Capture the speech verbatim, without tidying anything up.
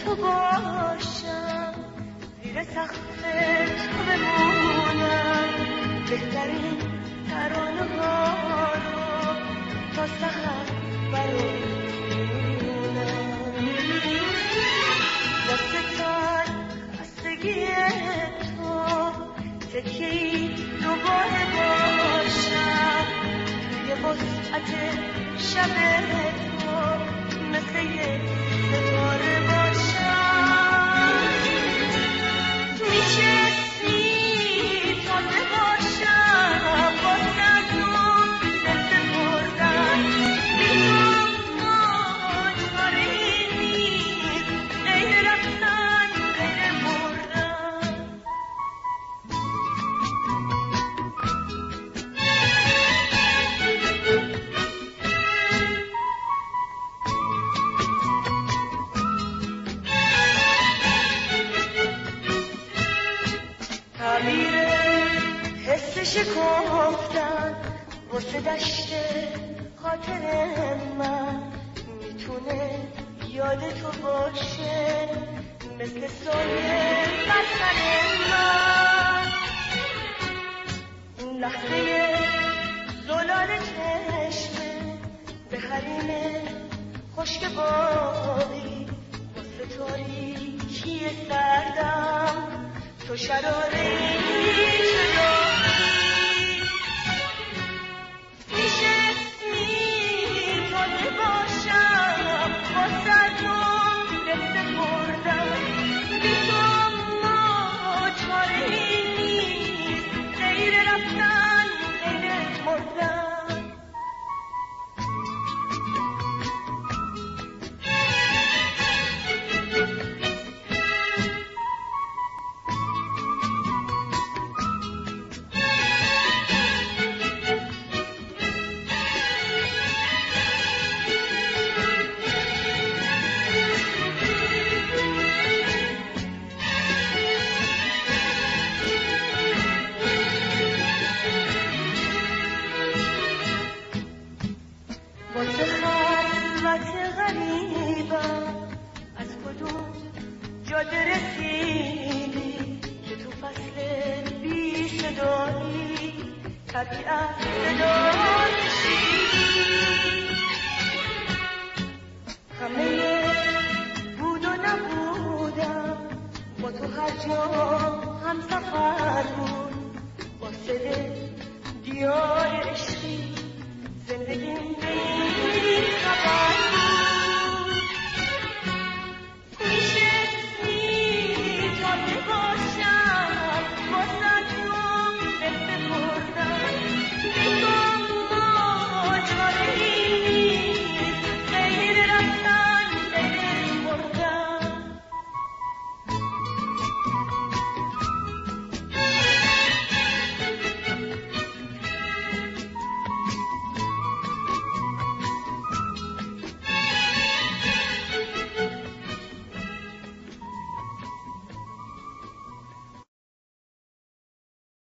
تو باشم، زیر سقف تو بمونم، بهترین ترانه ها رو تا سحر برات می‌مونم. واسه تن خستگی تو تکیه‌ای دوباره باشم، توی وسعت شب تو مثل یه ستاره باشم. میشه اسمی تازه باشم، واسه تو دل بردن، بیتون ما چاره نیست غیر رفتن غیر مردن. تعبیر حس شکفتن واسه دشت خاطر من میتونه یاد تو باشه، مثل سایه بر سر من. اون لحظه زلال چشمه به حریم خشک باقی، واسه تاریکی سردم تو شراره شدایی. میشه اسمی تازه باشم، واسه تو دل سپردم، بی تو ما چاره نیست غیر رفتن غیر مردن. واسه خلوت غریبم از کدوم جاده رسیدی که تو فصل بی صدایی طبیعت صدا